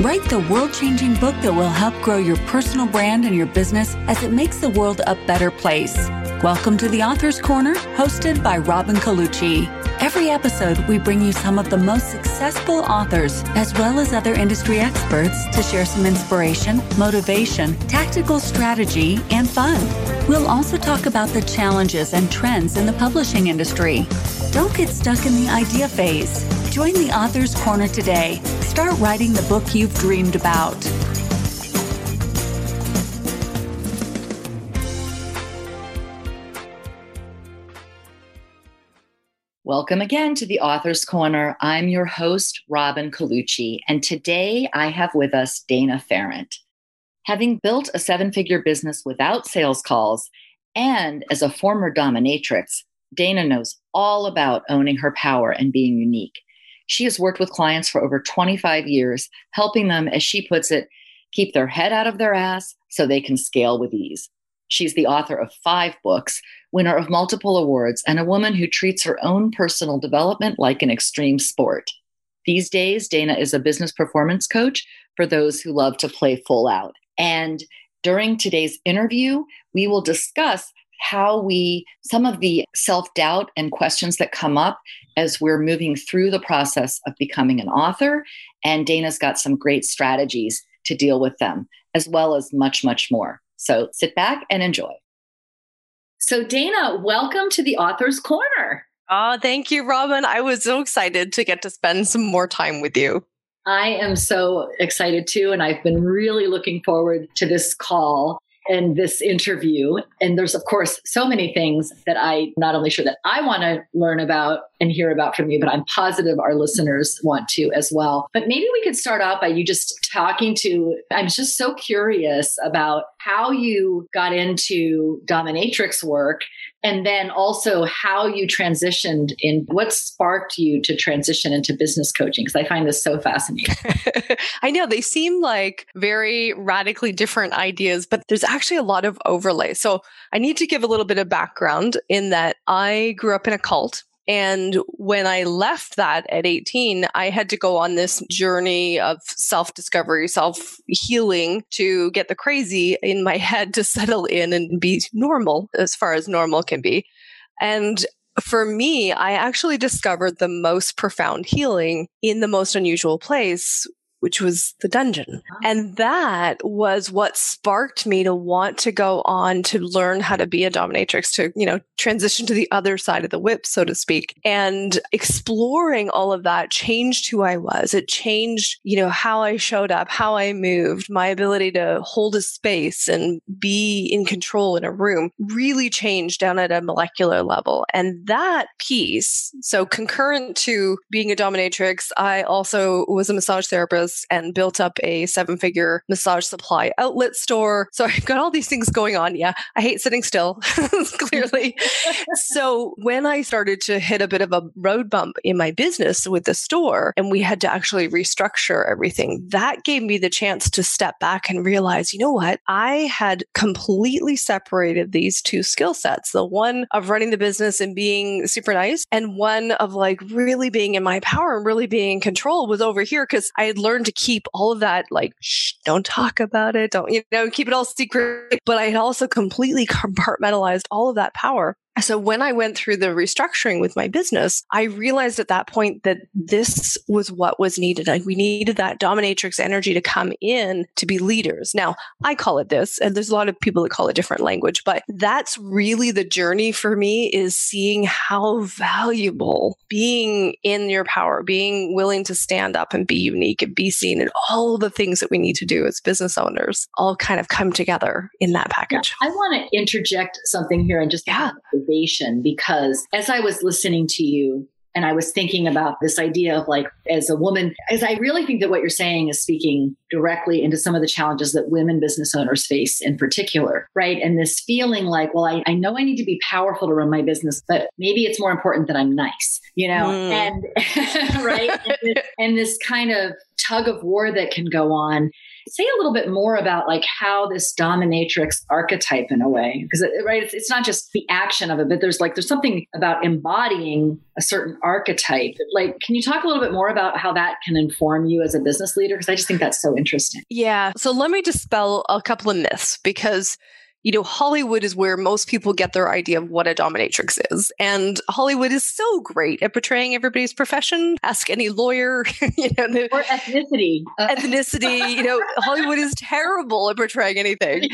Write the world-changing book that will help grow your personal brand and your business as it makes the world a better place. Welcome to the Author's Corner, hosted by Robin Colucci. Every episode, we bring you some of the most successful authors, as well as other industry experts, to share some inspiration, motivation, tactical strategy, and fun. We'll also talk about the challenges and trends in the publishing industry. Don't get stuck in the idea phase. Join the Author's Corner today. Start writing the book you've dreamed about. Welcome again to the Author's Corner. I'm your host, Robin Colucci, and today I have with us Dana Ferrant. Having built a seven-figure business without sales calls and as a former dominatrix, Dana knows all about owning her power and being unique. She has worked with clients for over 25 years, helping them, as she puts it, keep their head out of their ass so they can scale with ease. She's the author of 5 books, winner of multiple awards, and a woman who treats her own personal development like an extreme sport. These days, Dana is a business performance coach for those who love to play full out. And during today's interview, we will discuss some of the self-doubt and questions that come up as we're moving through the process of becoming an author. And Dana's got some great strategies to deal with them, as well as much, much more. So sit back and enjoy. So Dana, welcome to the Author's Corner. Oh, thank you, Robin. I was so excited to get to spend some more time with you. I am so excited too. And I've been really looking forward to this call and this interview. And there's, of course, so many things that I not only sure that I want to learn about and hear about from you, but I'm positive our listeners want to as well. But maybe we could start out by you just I'm just so curious about how you got into dominatrix work, and then also how you transitioned in what sparked you to transition into business coaching, because I find this so fascinating. I know they seem like very radically different ideas, but there's actually a lot of overlay. So I need to give a little bit of background in that I grew up in a cult. And when I left that at 18, I had to go on this journey of self-discovery, self-healing to get the crazy in my head to settle in and be normal as far as normal can be. And for me, I actually discovered the most profound healing in the most unusual place, which was the dungeon. And that was what sparked me to want to go on to learn how to be a dominatrix, to, transition to the other side of the whip, so to speak. And exploring all of that changed who I was. It changed, how I showed up, how I moved, my ability to hold a space and be in control in a room really changed down at a molecular level. And that piece, so concurrent to being a dominatrix, I also was a massage therapist and built up a 7-figure massage supply outlet store. So I've got all these things going on. Yeah, I hate sitting still, clearly. So when I started to hit a bit of a road bump in my business with the store, and we had to actually restructure everything, that gave me the chance to step back and realize, you know what? I had completely separated these two skill sets, the one of running the business and being super nice, and one of really being in my power and really being in control was over here, because I had learned to keep all of that, shh, don't talk about it. Don't, keep it all secret. But I had also completely compartmentalized all of that power. So when I went through the restructuring with my business, I realized at that point that this was what was needed. We needed that dominatrix energy to come in to be leaders. Now, I call it this, and there's a lot of people that call it different language, but that's really the journey for me, is seeing how valuable being in your power, being willing to stand up and be unique and be seen, and all the things that we need to do as business owners all kind of come together in that package. I want to interject something here and just because as I was listening to you and I was thinking about this idea of as a woman, as I really think that what you're saying is speaking directly into some of the challenges that women business owners face in particular, right? And this feeling I know I need to be powerful to run my business, but maybe it's more important that I'm nice, and right. And this kind of tug of war that can go on. Say a little bit more about like how this dominatrix archetype in a way, because it's not just the action of it, but there's something about embodying a certain archetype. Like, can you talk a little bit more about how that can inform you as a business leader? Because I just think that's so interesting. Yeah. So let me dispel a couple of myths, because Hollywood is where most people get their idea of what a dominatrix is. And Hollywood is so great at portraying everybody's profession. Ask any lawyer, or ethnicity. Hollywood is terrible at portraying anything.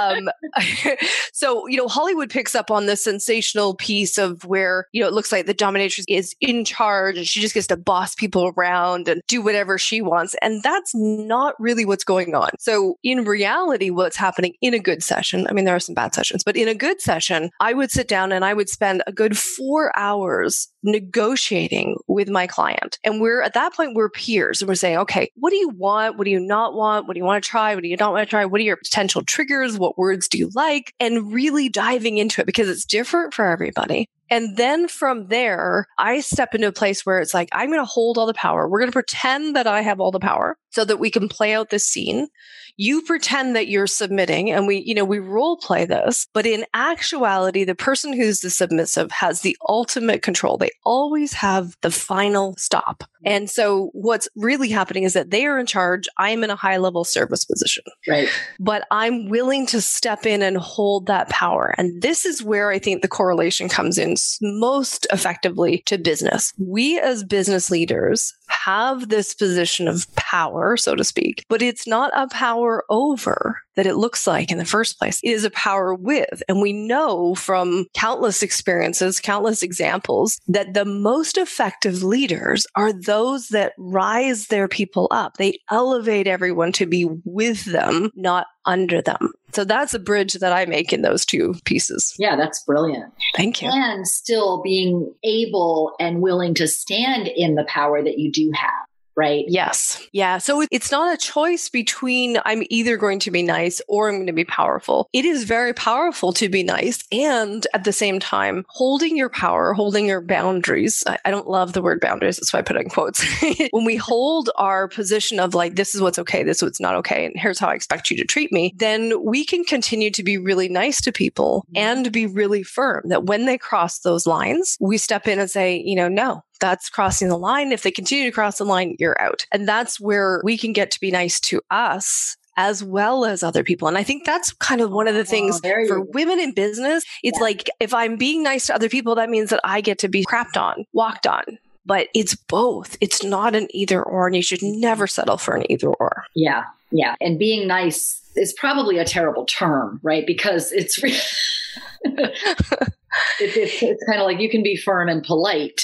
So, Hollywood picks up on this sensational piece of where, it looks like the dominatrix is in charge and she just gets to boss people around and do whatever she wants. And that's not really what's going on. So in reality, what's happening in a good session, there are some bad sessions, but in a good session, I would sit down and I would spend a good 4 hours negotiating with my client. And at that point, we're peers and we're saying, okay, what do you want? What do you not want? What do you want to try? What do you not want to try? What are your potential triggers? What words do you like? And really diving into it because it's different for everybody. And then from there, I step into a place where it's like, I'm going to hold all the power. We're going to pretend that I have all the power so that we can play out this scene. You pretend that you're submitting and we role play this. But in actuality, the person who's the submissive has the ultimate control. They always have the final stop. And so what's really happening is that they are in charge. I'm in a high level service position. Right. But I'm willing to step in and hold that power. And this is where I think the correlation comes in most effectively to business. We as business leaders have this position of power, so to speak, but it's not a power over that it looks like in the first place. It is a power with. And we know from countless experiences, countless examples, that the most effective leaders are those that rise their people up. They elevate everyone to be with them, not under them. So that's a bridge that I make in those two pieces. Yeah, that's brilliant. Thank you. And still being able and willing to stand in the power that you do have. Right? Yes. Yeah. So it's not a choice between I'm either going to be nice or I'm going to be powerful. It is very powerful to be nice and at the same time holding your power, holding your boundaries. I don't love the word boundaries. That's why I put it in quotes. When we hold our position of like, this is what's okay, this is what's not okay, and here's how I expect you to treat me, then we can continue to be really nice to people and be really firm that when they cross those lines, we step in and say, no. That's crossing the line. If they continue to cross the line, you're out. And that's where we can get to be nice to us as well as other people. And I think that's kind of one of the things for women in business. It's like, if I'm being nice to other people, that means that I get to be crapped on, walked on. But it's both. It's not an either or, and you should never settle for an either or. Yeah. Yeah. And being nice is probably a terrible term, right? Because it's it's kind of like you can be firm and polite.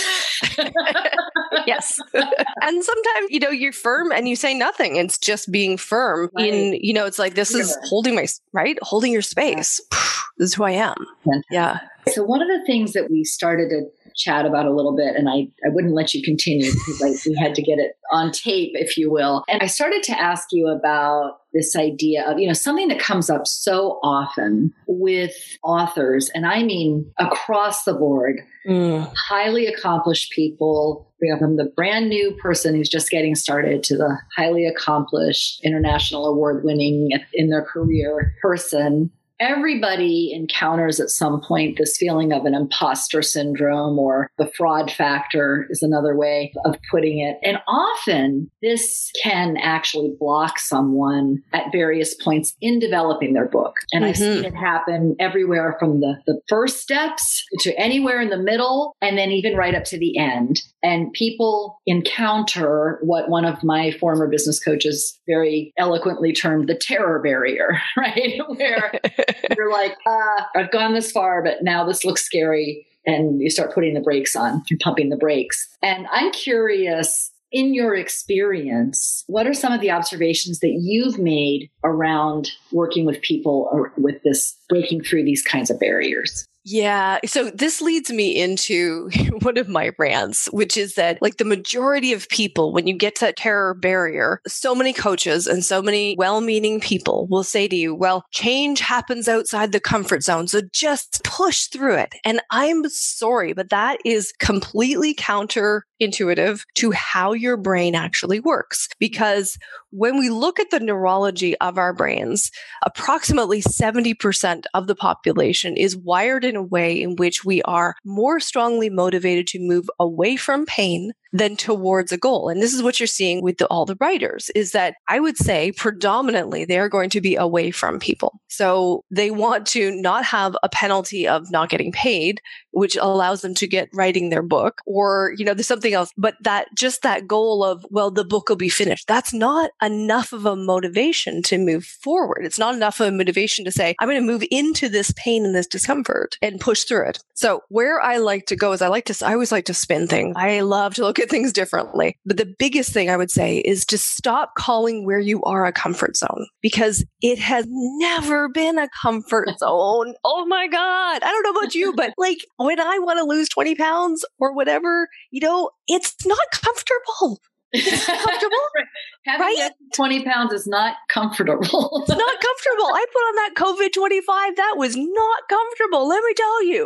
Yes. And sometimes, you're firm and you say nothing. It's just being firm in, it's like, this is holding your space. Yeah. This is who I am. Fantastic. Yeah. So one of the things that we started to chat about a little bit, and I wouldn't let you continue because we had to get it on tape, if you will. And I started to ask you about this idea of, something that comes up so often with authors, and I mean across the board, highly accomplished people, from the brand new person who's just getting started to the highly accomplished, international award-winning in their career person. Everybody encounters at some point this feeling of an imposter syndrome, or the fraud factor is another way of putting it. And often this can actually block someone at various points in developing their book. And I've seen it happen everywhere from the first steps to anywhere in the middle, and then even right up to the end. And people encounter what one of my former business coaches very eloquently termed the terror barrier, right? Where you're like, I've gone this far, but now this looks scary. And you start putting the brakes on and pumping the brakes. And I'm curious, in your experience, what are some of the observations that you've made around working with people or with this breaking through these kinds of barriers? Yeah. So this leads me into one of my rants, which is that like the majority of people, when you get to that terror barrier, so many coaches and so many well-meaning people will say to you, well, change happens outside the comfort zone. So just push through it. And I'm sorry, but that is completely counterintuitive to how your brain actually works. Because when we look at the neurology of our brains, approximately 70% of the population is wired in a way in which we are more strongly motivated to move away from pain than towards a goal. And this is what you're seeing with all the writers, is that I would say predominantly they're going to be away from people. So they want to not have a penalty of not getting paid, which allows them to get writing their book, or, there's something else, but that just that goal of, well, the book will be finished. That's not enough of a motivation to move forward. It's not enough of a motivation to say, I'm going to move into this pain and this discomfort and push through it. So where I like to go is I always like to spin things. I love to look at things differently. But the biggest thing I would say is to stop calling where you are a comfort zone, because it has never been a comfort zone. Oh my God. I don't know about you, but like when I want to lose 20 pounds or whatever, it's not comfortable. It's comfortable, Having 20 pounds is not comfortable. It's not comfortable. I put on that COVID 25. That was not comfortable. Let me tell you,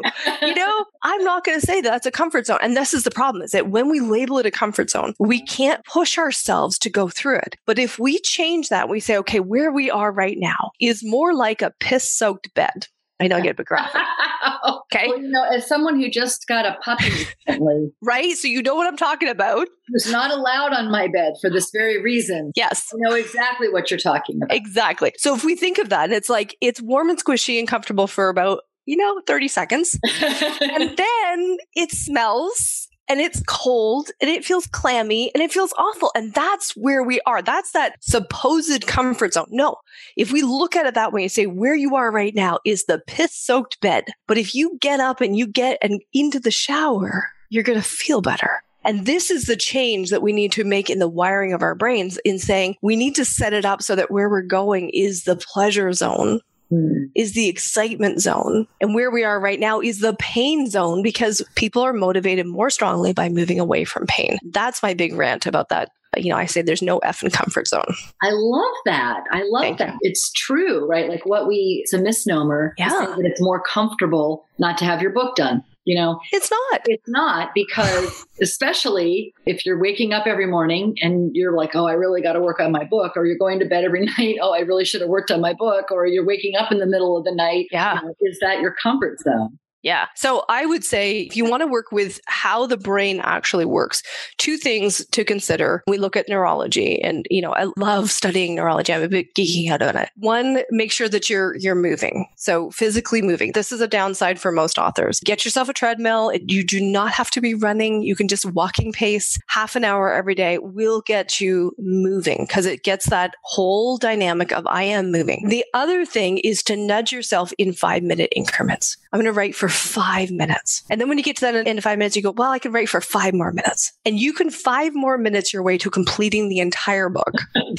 I'm not going to say that's a comfort zone. And this is the problem, is that when we label it a comfort zone, we can't push ourselves to go through it. But if we change that, we say, okay, where we are right now is more like a piss-soaked bed. I know I get a bit graphic. Okay. Well, as someone who just got a puppy recently. Right? So you know what I'm talking about. Who's not allowed on my bed for this very reason. Yes. I know exactly what you're talking about. Exactly. So if we think of that, it's like it's warm and squishy and comfortable for about, 30 seconds. And then it smells. And it's cold and it feels clammy and it feels awful. And that's where we are. That's that supposed comfort zone. No, if we look at it that way and say where you are right now is the piss-soaked bed. But if you get up and you get into the shower, you're going to feel better. And this is the change that we need to make in the wiring of our brains, in saying we need to set it up so that where we're going is the pleasure zone. Is the excitement zone. And where we are right now is the pain zone, because people are motivated more strongly by moving away from pain. That's my big rant about that. I say there's no effing comfort zone. I love that. Thank you. It's true, right? Like it's a misnomer. Yeah. To say that it's more comfortable not to have your book done. It's not. It's not, because especially if you're waking up every morning and you're like, oh, I really got to work on my book, or you're going to bed every night, oh, I really should have worked on my book, or you're waking up in the middle of the night. Yeah. Is that your comfort zone? Yeah. So I would say if you want to work with how the brain actually works, two things to consider. We look at neurology, and, I love studying neurology. I'm a bit geeking out on it. One, make sure that you're moving. So physically moving. This is a downside for most authors. Get yourself a treadmill. You do not have to be running. You can just walking pace, half an hour every day will get you moving, because it gets that whole dynamic of I am moving. The other thing is to nudge yourself in 5-minute increments. I'm going to write for 5 minutes. And then when you get to that in 5 minutes, you go, well, I can write for 5 more minutes. And you can 5 more minutes your way to completing the entire book.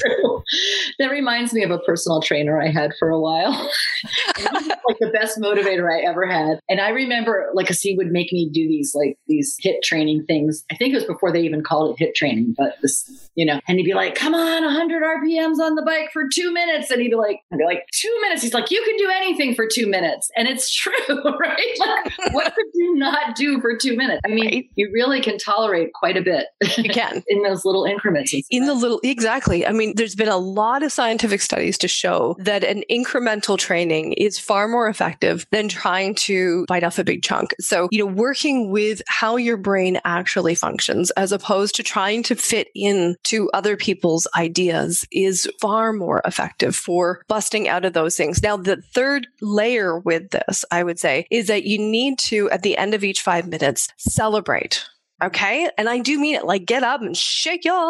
That reminds me of a personal trainer I had for a while. And he was like the best motivator I ever had. And I remember, because he would make me do these HIIT training things. I think it was before they even called it HIIT training, but and he'd be like, come on, 100 RPMs on the bike for 2 minutes. And I'd be like, 2 minutes. He's like, you can do anything for 2 minutes. And it's true, right? Like, what could you not do for 2 minutes? I mean, right? You really can tolerate quite a bit. You can. In those little increments. Exactly. I mean, there's been a lot of scientific studies to show that an incremental training is far more effective than trying to bite off a big chunk. So, working with how your brain actually functions as opposed to trying to fit into other people's ideas is far more effective for busting out of those things. Now, the third layer with this, I would say, is that you need to, at the end of each 5 minutes, celebrate. Okay. And I do mean it, like get up and shake it,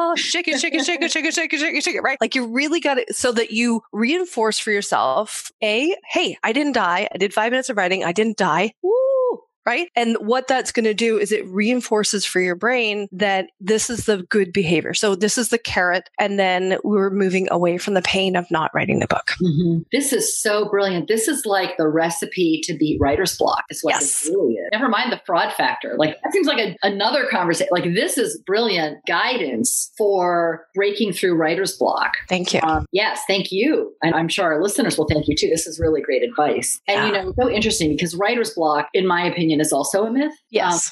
right? Like you really got it so that you reinforce for yourself, hey, I didn't die. I did 5 minutes of writing. I didn't die. Woo. right? And what that's going to do is it reinforces for your brain that this is the good behavior. So this is the carrot. And then we're moving away from the pain of not writing the book. Mm-hmm. This is so brilliant. This is like the recipe to beat writer's block is what this really is. Never mind the fraud factor. Like that seems like another conversation. Like this is brilliant guidance for breaking through writer's block. Thank you. Yes, thank you. And I'm sure our listeners will thank you too. This is really great advice. And it's so interesting because writer's block, in my opinion, is also a myth. Yes.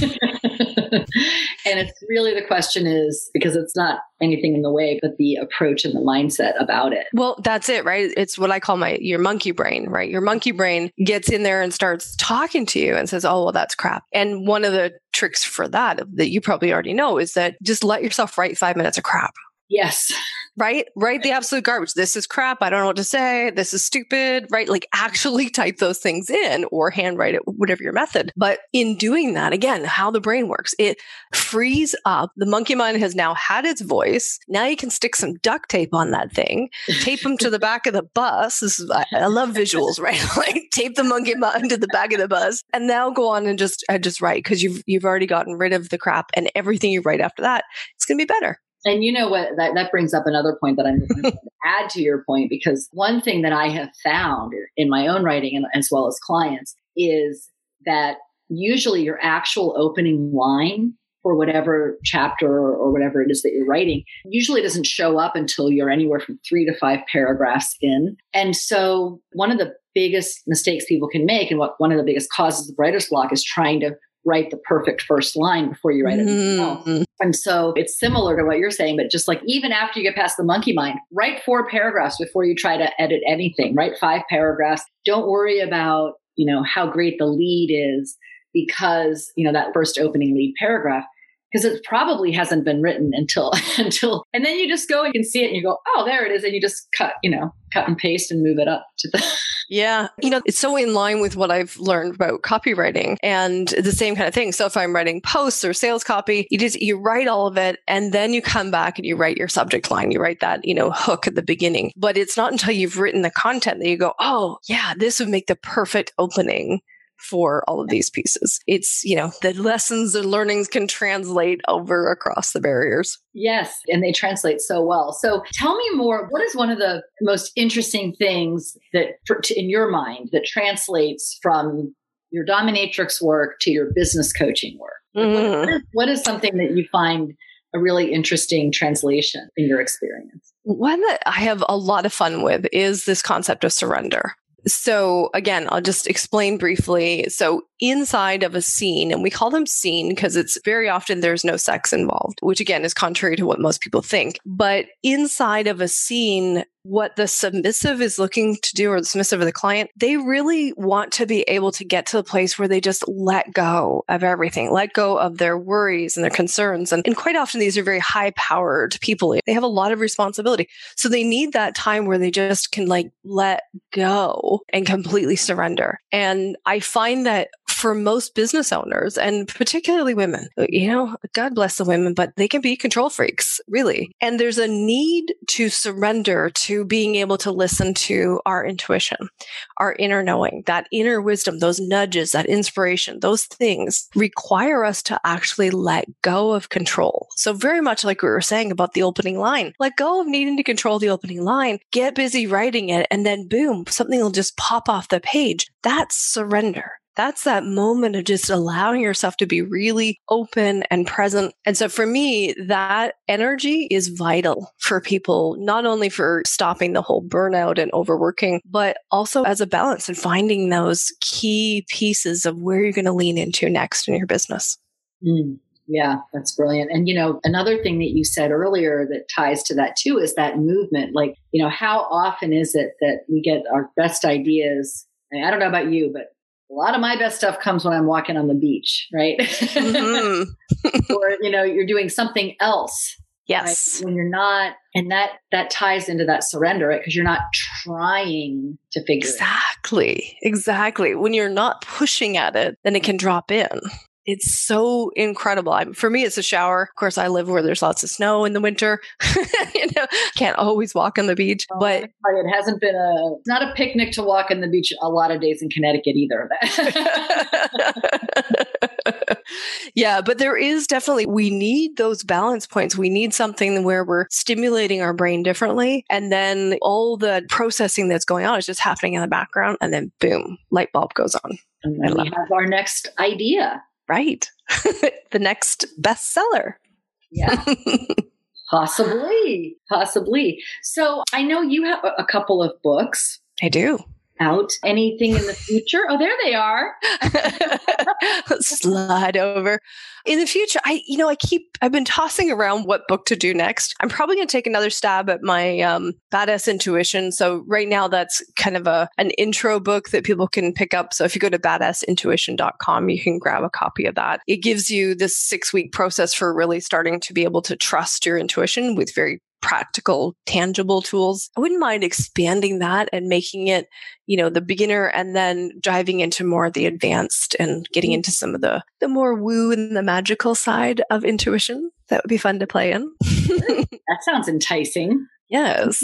And it's really the question is, because it's not anything in the way, but the approach and the mindset about it. Well, that's it, right? It's what I call your monkey brain, right? Your monkey brain gets in there and starts talking to you and says, oh, well, that's crap. And one of the tricks for that you probably already know is that just let yourself write 5 minutes of crap. Yes. Right? Write the absolute garbage. This is crap. I don't know what to say. This is stupid, right? Like actually type those things in or handwrite it, whatever your method. But in doing that, again, how the brain works, it frees up. The monkey mind has now had its voice. Now you can stick some duct tape on that thing, tape them to the back of the bus. I love visuals, right? Like tape the monkey mind to the back of the bus and now go on and just write because you've already gotten rid of the crap and everything you write after that, it's going to be better. And you know what, that brings up another point that I'm going to add to your point, because one thing that I have found in my own writing and as well as clients is that usually your actual opening line for whatever chapter or whatever it is that you're writing usually doesn't show up until you're anywhere from 3 to 5 paragraphs in. And so one of the biggest mistakes people can make and one of the biggest causes of writer's block is trying to write the perfect first line before you write anything else. And so it's similar to what you're saying, but just like even after you get past the monkey mind, write 4 paragraphs before you try to edit anything. Write 5 paragraphs. Don't worry about, how great the lead is because, that first opening lead paragraph, because it probably hasn't been written until, and then you just go and you can see it and you go, oh, there it is. And you just cut and paste and move it up to the. Yeah. It's so in line with what I've learned about copywriting and the same kind of thing. So if I'm writing posts or sales copy, you write all of it and then you come back and you write your subject line. You write that, hook at the beginning. But it's not until you've written the content that you go, oh, yeah, this would make the perfect opening for all of these pieces. It's, the lessons and learnings can translate over across the barriers. Yes. And they translate so well. So tell me more. What is one of the most interesting things that in your mind that translates from your dominatrix work to your business coaching work? What is something that you find a really interesting translation in your experience? One that I have a lot of fun with is this concept of surrender. So again, I'll just explain briefly. So inside of a scene, and we call them scene because it's very often there's no sex involved, which again is contrary to what most people think. But inside of a scene, what the submissive is looking to do, or the submissive or the client, they really want to be able to get to the place where they just let go of everything, let go of their worries and their concerns. And quite often these are very high-powered people. They have a lot of responsibility. So they need that time where they just can let go and completely surrender. And I find that for most business owners, and particularly women, God bless the women, but they can be control freaks, really. And there's a need to surrender to being able to listen to our intuition, our inner knowing, that inner wisdom, those nudges, that inspiration, those things require us to actually let go of control. So very much like we were saying about the opening line, let go of needing to control the opening line, get busy writing it, and then boom, something will just pop off the page. That's surrender. That's that moment of just allowing yourself to be really open and present. And so for me, that energy is vital for people, not only for stopping the whole burnout and overworking, but also as a balance and finding those key pieces of where you're going to lean into next in your business. Yeah, that's brilliant. And, another thing that you said earlier that ties to that too is that movement. Like, how often is it that we get our best ideas? I don't know about you, but a lot of my best stuff comes when I'm walking on the beach, right? Mm-hmm. Or, you're doing something else. Yes. Right? When you're not, and that ties into that surrender, right? Because you're not trying to figure it out. Exactly. When you're not pushing at it, then it can drop in. It's so incredible. For me, it's a shower. Of course, I live where there's lots of snow in the winter. Can't always walk on the beach, but it hasn't been it's not a picnic to walk on the beach a lot of days in Connecticut either. Yeah, but there is definitely, we need those balance points. We need something where we're stimulating our brain differently. And then all the processing that's going on is just happening in the background. And then boom, light bulb goes on. And then we have our next idea. Right. The next bestseller. Yeah. Possibly. So I know you have a couple of books. I do. Out. Anything in the future? Oh, there they are. Slide over. In the future, I've been tossing around what book to do next. I'm probably going to take another stab at my Badass Intuition. So right now that's kind of an intro book that people can pick up. So if you go to badassintuition.com, you can grab a copy of that. It gives you this 6-week process for really starting to be able to trust your intuition with very practical, tangible tools. I wouldn't mind expanding that and making it, the beginner and then diving into more of the advanced and getting into some of the more woo and the magical side of intuition. That would be fun to play in. That sounds enticing. Yes.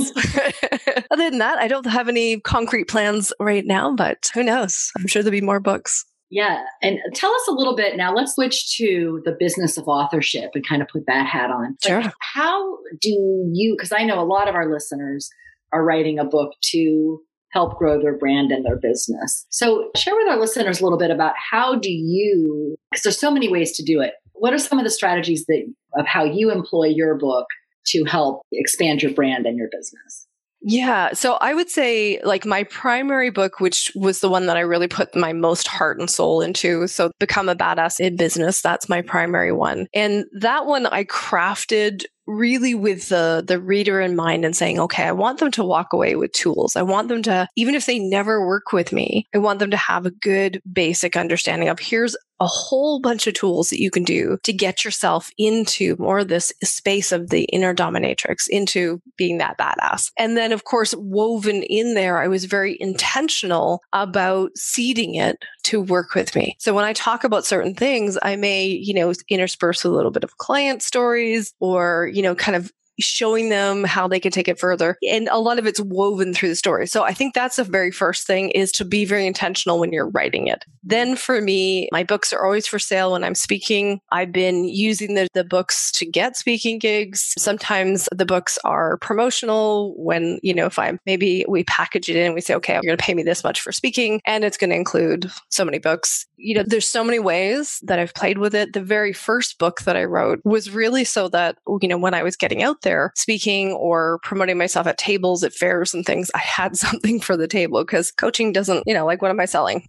Other than that, I don't have any concrete plans right now, but who knows? I'm sure there'll be more books. Yeah. And tell us a little bit now, let's switch to the business of authorship and kind of put that hat on. Sure. Like, how do you, because I know a lot of our listeners are writing a book to help grow their brand and their business. So share with our listeners a little bit about how do you, because there's so many ways to do it. What are some of the strategies of how you employ your book to help expand your brand and your business? Yeah. So I would say like my primary book, which was the one that I really put my most heart and soul into. So Become a Badass in Business. That's my primary one. And that one I crafted really with the reader in mind and saying, okay, I want them to walk away with tools. I want them to, even if they never work with me, I want them to have a good basic understanding of here's a whole bunch of tools that you can do to get yourself into more of this space of the inner dominatrix, into being that badass. And then, of course, woven in there, I was very intentional about seeding it to work with me. So when I talk about certain things, I may, intersperse a little bit of client stories or, kind of showing them how they can take it further. And a lot of it's woven through the story. So I think that's the very first thing, is to be very intentional when you're writing it. Then for me, my books are always for sale when I'm speaking. I've been using the books to get speaking gigs. Sometimes the books are promotional when, if maybe we package it in and we say, okay, you're going to pay me this much for speaking, and it's going to include so many books. There's so many ways that I've played with it. The very first book that I wrote was really so that, when I was getting out there speaking or promoting myself at tables, at fairs and things, I had something for the table, because coaching doesn't, like, what am I selling?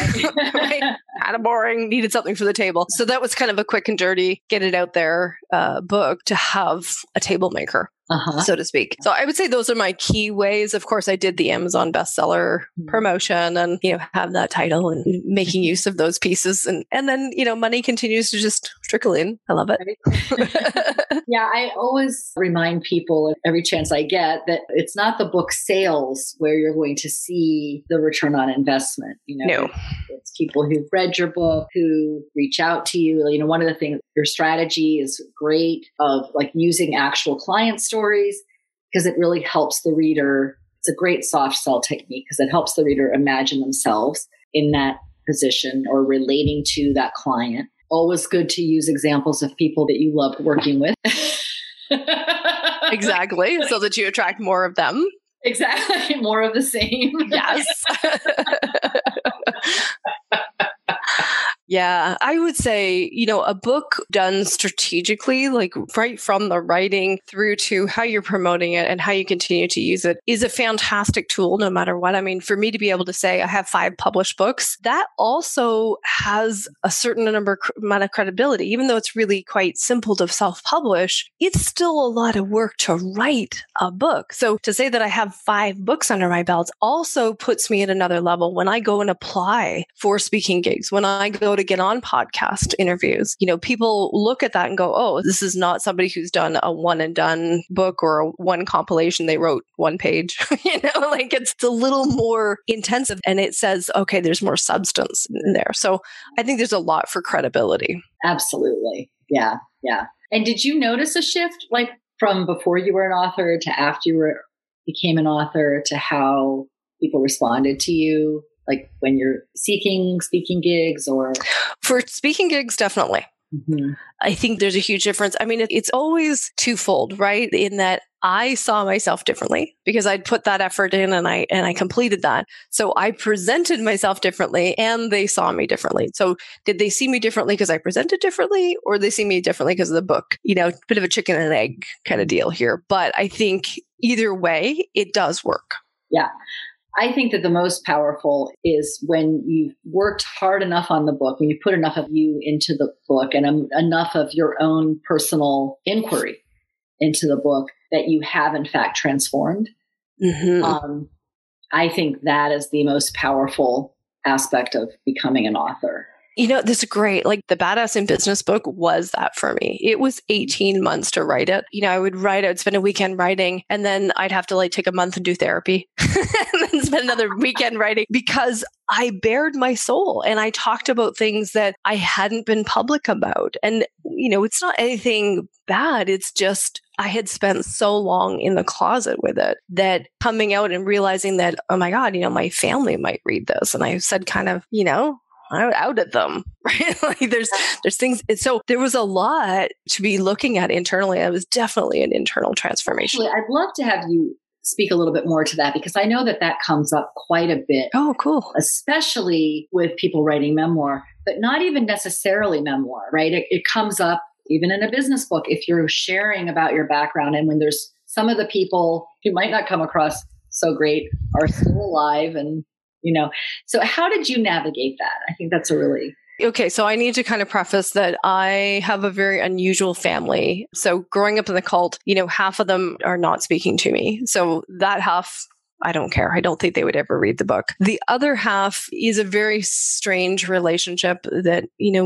Right? Kind of boring, needed something for the table. So that was kind of a quick and dirty, get it out there book to have a table maker. So to speak. So I would say those are my key ways. Of course, I did the Amazon bestseller promotion and, have that title and making use of those pieces. And then, money continues to just trickle in. I love it. Yeah, I always remind people every chance I get that it's not the book sales where you're going to see the return on investment. No. It's people who've read your book, who reach out to you. One of the things, your strategy is great of like using actual client stories, because it really helps the reader. It's a great soft sell technique because it helps the reader imagine themselves in that position or relating to that client. Always good to use examples of people that you love working with. Exactly. So that you attract more of them. Exactly. More of the same. Yes. Yeah, I would say, a book done strategically, like right from the writing through to how you're promoting it and how you continue to use it, is a fantastic tool no matter what. I mean, for me to be able to say I have 5 published books, that also has a certain amount of credibility. Even though it's really quite simple to self-publish, it's still a lot of work to write a book. So to say that I have 5 books under my belt also puts me at another level when I go and apply for speaking gigs, when I go to get on podcast interviews, people look at that and go, oh, this is not somebody who's done a one and done book or a one compilation. They wrote one page, like it's a little more intensive, and it says, okay, there's more substance in there. So I think there's a lot for credibility. Absolutely. Yeah. Yeah. And did you notice a shift, like from before you were an author to after you became an author, to how people responded to you, like when you're seeking speaking gigs? Or for speaking gigs, definitely. Mm-hmm. I think there's a huge difference. I mean, it's always twofold, right? In that I saw myself differently because I'd put that effort in and I completed that. So I presented myself differently and they saw me differently. So did they see me differently because I presented differently, or they see me differently because of the book? Bit of a chicken and egg kind of deal here. But I think either way, it does work. Yeah. I think that the most powerful is when you've worked hard enough on the book, when you put enough of you into the book and enough of your own personal inquiry into the book that you have in fact transformed. Mm-hmm. I think that is the most powerful aspect of becoming an author. This is great. Like the Badass in Business book was that for me. It was 18 months to write it. I would spend a weekend writing, and then I'd have to take a month and do therapy and then spend another weekend writing, because I bared my soul and I talked about things that I hadn't been public about. And, it's not anything bad. It's just I had spent so long in the closet with it that coming out and realizing that, oh my God, my family might read this. And I said kind of, I outed them, right? There's things. So there was a lot to be looking at internally. It was definitely an internal transformation. Actually, I'd love to have you speak a little bit more to that, because I know that comes up quite a bit. Oh, cool. Especially with people writing memoir, but not even necessarily memoir, right? It comes up even in a business book if you're sharing about your background, and when there's some of the people who might not come across so great are still alive, and so how did you navigate that? I think that's a really... Okay, so I need to kind of preface that I have a very unusual family. So growing up in the cult, half of them are not speaking to me. So that half, I don't care. I don't think they would ever read the book. The other half is a very strange relationship that,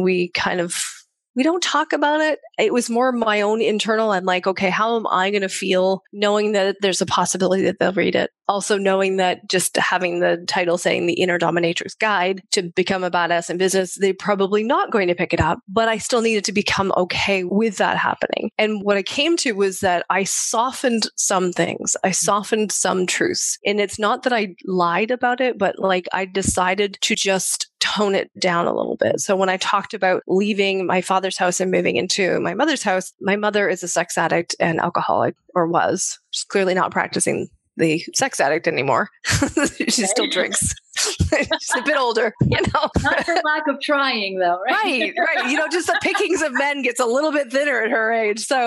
we don't talk about it. It was more my own internal. I'm like, okay, how am I going to feel knowing that there's a possibility that they'll read it? Also knowing that just having the title saying The Inner Dominatrix Guide to Become a Badass in Business, they're probably not going to pick it up, but I still needed to become okay with that happening. And what I came to was that I softened some things. I softened some truths. And it's not that I lied about it, but I decided to just tone it down a little bit. So when I talked about leaving my father's house and moving into my mother's house, my mother is a sex addict and alcoholic, or was. She's clearly not practicing the sex addict anymore. She still drinks. She's a bit older, Not for lack of trying, though, right? Right. Just the pickings of men gets a little bit thinner at her age. So,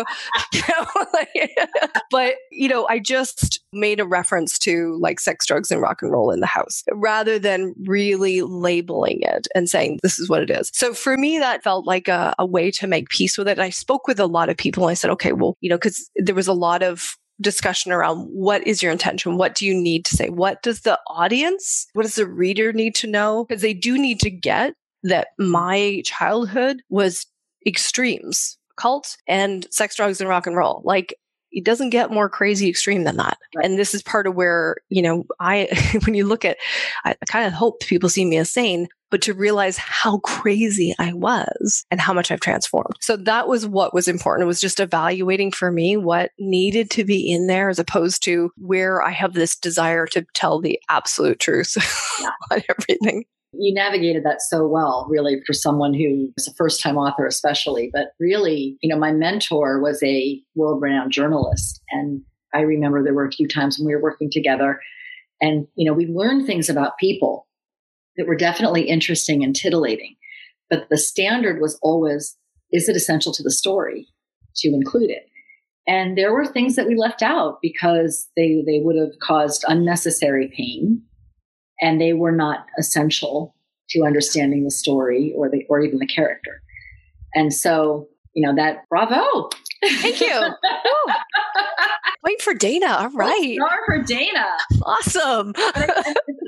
but, I just made a reference to sex, drugs, and rock and roll in the house rather than really labeling it and saying, this is what it is. So for me, that felt like a way to make peace with it. And I spoke with a lot of people and I said, okay, well, because there was a lot of discussion around what is your intention? What do you need to say? What does the reader need to know? Because they do need to get that my childhood was extremes, cult and sex, drugs, and rock and roll. It doesn't get more crazy extreme than that. Right. And this is part of where, when you look at, I kind of hope people see me as sane, but to realize how crazy I was and how much I've transformed. So that was what was important. It was just evaluating for me what needed to be in there, as opposed to where I have this desire to tell the absolute truth on everything. You navigated that so well, really, for someone who is a first-time author especially. But really, my mentor was a world-renowned journalist. And I remember there were a few times when we were working together and, we learned things about people that were definitely interesting and titillating. But the standard was always, is it essential to the story to include it? And there were things that we left out because they would have caused unnecessary pain. And they were not essential to understanding the story or even the character. And so, that bravo. Thank you. Wait for Dana. All right. Star for Dana. Awesome. But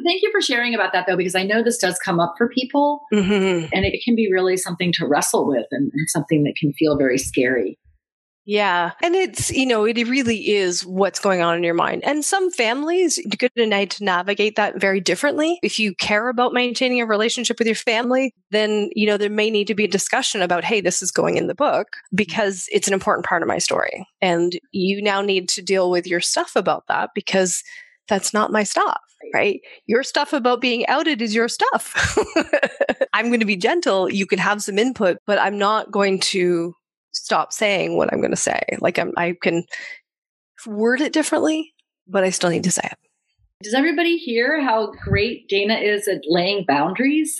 thank you for sharing about that, though, because I know this does come up for people, and it can be really something to wrestle with and something that can feel very scary. Yeah. And it's, it really is what's going on in your mind. And some families are going to need to navigate that very differently. If you care about maintaining a relationship with your family, then, there may need to be a discussion about, hey, this is going in the book because it's an important part of my story. And you now need to deal with your stuff about that because that's not my stuff, right? Your stuff about being outed is your stuff. I'm going to be gentle. You can have some input, but I'm not going to stop saying what I'm going to say. Like I can word it differently, but I still need to say it. Does everybody hear how great Dana is at laying boundaries?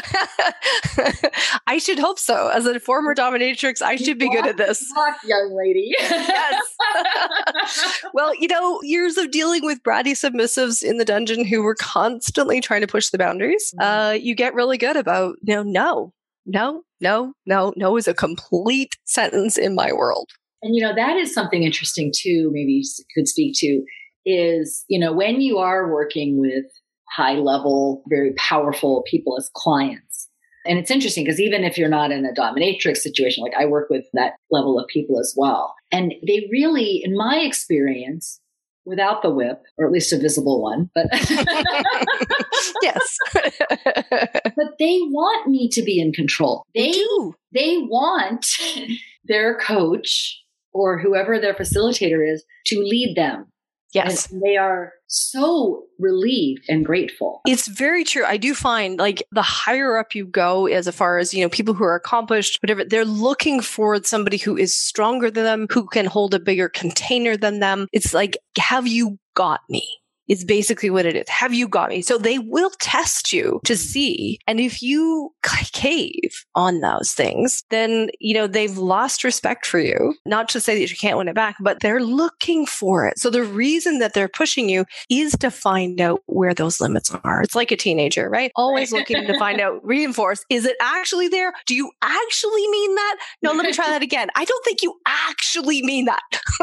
I should hope so. As a former dominatrix, I should be good at this. Young lady. Yes. Well, years of dealing with bratty submissives in the dungeon who were constantly trying to push the boundaries, you get really good about, no is a complete sentence in my world. And, that is something interesting too, maybe you could speak to, is, when you are working with high level, very powerful people as clients. And it's interesting because even if you're not in a dominatrix situation, like I work with that level of people as well. And they really, in my experience, without the whip, or at least a visible one, but yes. But they want me to be in control. They do. They want their coach or whoever their facilitator is to lead them. Yes. And they are so relieved and grateful. It's very true. I do find like the higher up you go, as far as, people who are accomplished, whatever, they're looking for somebody who is stronger than them, who can hold a bigger container than them. It's like, have you got me? Is basically what it is. Have you got me? So they will test you to see. And if you cave on those things, then, they've lost respect for you. Not to say that you can't win it back, but they're looking for it. So the reason that they're pushing you is to find out where those limits are. It's like a teenager, right? Always looking to find out, reinforce. Is it actually there? Do you actually mean that? No, let me try that again. I don't think you actually mean that.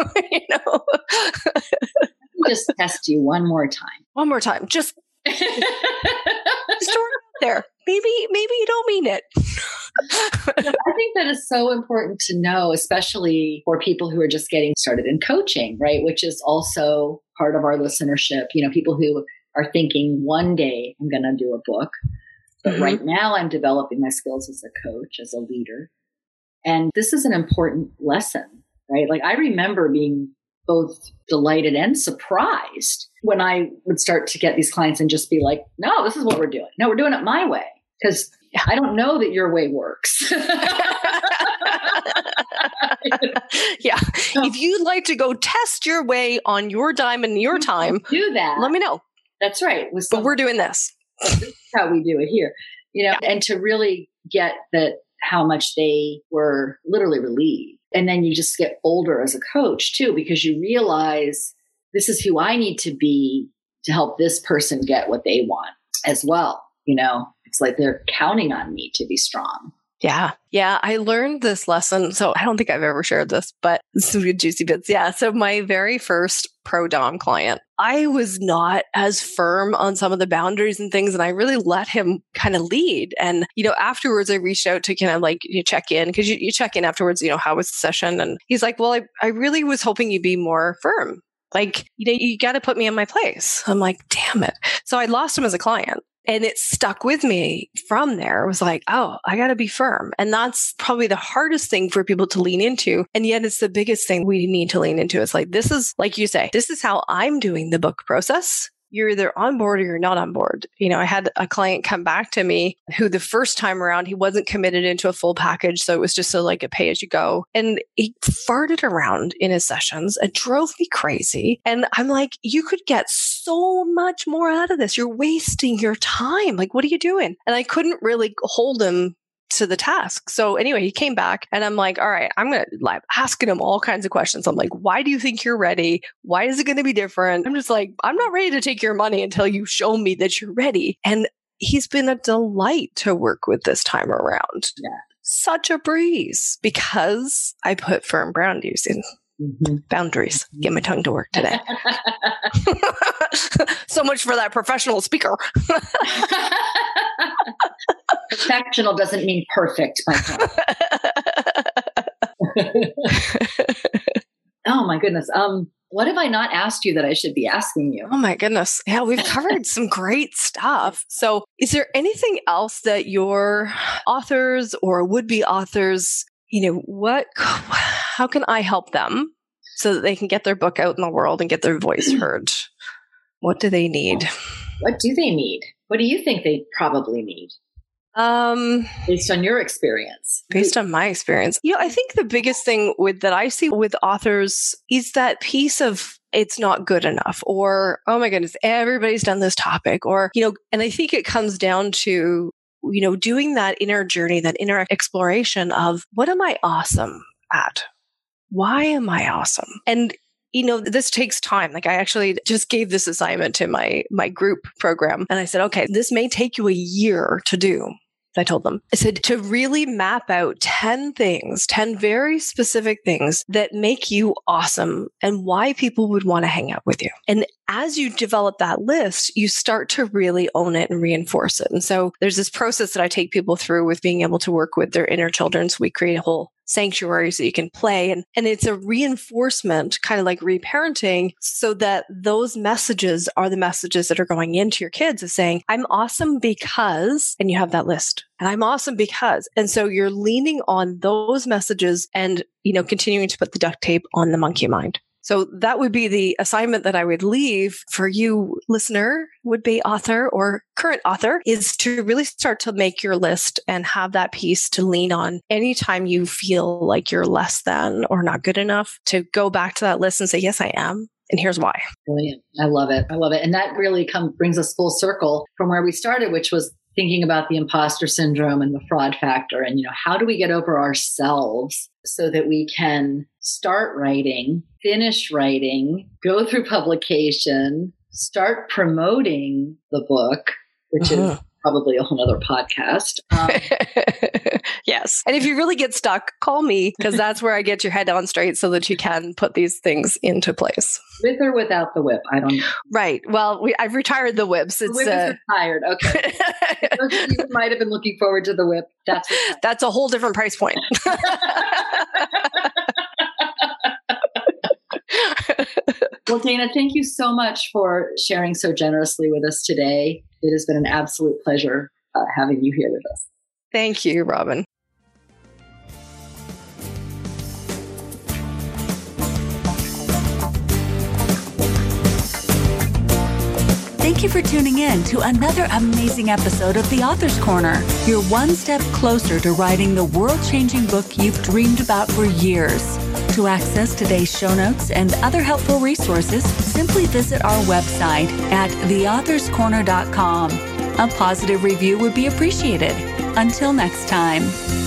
Just test you one more time. One more time. Just throw it out there. Maybe you don't mean it. I think that is so important to know, especially for people who are just getting started in coaching, right? Which is also part of our listenership. People who are thinking one day I'm going to do a book, but right now I'm developing my skills as a coach, as a leader. And this is an important lesson, right? Like I remember being both delighted and surprised when I would start to get these clients and just be like, no, this is what we're doing. No, we're doing it my way. Because I don't know that your way works. Yeah. If you'd like to go test your way on your dime and your time, do that. Let me know. That's right. But we're doing this. This is how we do it here. And to really get that how much they were literally relieved. And then you just get older as a coach too, because you realize this is who I need to be to help this person get what they want as well. It's like they're counting on me to be strong. Yeah. Yeah. I learned this lesson. So I don't think I've ever shared this, but some good juicy bits. Yeah. So my very first pro dom client, I was not as firm on some of the boundaries and things. And I really let him kind of lead. And, afterwards I reached out to kind of like you check in because you check in afterwards, how was the session? And he's like, well, I really was hoping you'd be more firm. Like, you got to put me in my place. I'm like, damn it. So I lost him as a client. And it stuck with me from there. It was like, oh, I got to be firm. And that's probably the hardest thing for people to lean into. And yet it's the biggest thing we need to lean into. It's like, this is, like you say, this is how I'm doing the book process. You're either on board or you're not on board. I had a client come back to me who the first time around, he wasn't committed into a full package. So it was just like a pay as you go. And he farted around in his sessions. It drove me crazy. And I'm like, you could get so much more out of this. You're wasting your time. Like, what are you doing? And I couldn't really hold him to the task. So anyway, he came back and I'm like, all right, I'm going to asking him all kinds of questions. I'm like, why do you think you're ready? Why is it going to be different? I'm just like, I'm not ready to take your money until you show me that you're ready. And he's been a delight to work with this time around. Yeah. Such a breeze because I put firm boundaries in Boundaries. Get my tongue to work today. So much for that professional speaker. Perfectional doesn't mean perfect, my friend. Oh my goodness. What have I not asked you that I should be asking you? Oh my goodness. Yeah, we've covered some great stuff. So is there anything else that your authors or would-be authors, how can I help them so that they can get their book out in the world and get their voice heard? What do they need? What do they need? What do you think they probably need? Based on your experience. Based on my experience. I think the biggest thing that I see with authors is that piece of it's not good enough, or, oh my goodness, everybody's done this topic, or, and I think it comes down to, doing that inner journey, that inner exploration of what am I awesome at? Why am I awesome? And this takes time. Like I actually just gave this assignment to my group program. And I said, okay, this may take you a year to do. I told them, I said, to really map out 10 very specific things that make you awesome and why people would want to hang out with you. And as you develop that list, you start to really own it and reinforce it. And so there's this process that I take people through with being able to work with their inner children. So we create a whole sanctuary so you can play. And it's a reinforcement, kind of like reparenting, so that those messages are the messages that are going into your kids of saying, I'm awesome because, and you have that list, and I'm awesome because. And so you're leaning on those messages and, continuing to put the duct tape on the monkey mind. So that would be the assignment that I would leave for you, listener, would-be author or current author, is to really start to make your list and have that piece to lean on anytime you feel like you're less than or not good enough, to go back to that list and say, yes, I am. And here's why. Brilliant. I love it. And that really brings us full circle from where we started, which was thinking about the imposter syndrome and the fraud factor. And, how do we get over ourselves so that we can start writing, finish writing, go through publication, start promoting the book, which is probably a whole other podcast. Yes. And if you really get stuck, call me, because that's where I get your head on straight so that you can put these things into place. With or without the whip? I don't know. Right. Well, I've retired the whips. The whip is retired. Okay. Those of you who might have been looking forward to the whip, that's a whole different price point. Well, Dana, thank you so much for sharing so generously with us today. It has been an absolute pleasure having you here with us. Thank you, Robin. Thank you for tuning in to another amazing episode of The Author's Corner. You're one step closer to writing the world-changing book you've dreamed about for years. To access today's show notes and other helpful resources, simply visit our website at theauthorscorner.com. A positive review would be appreciated. Until next time.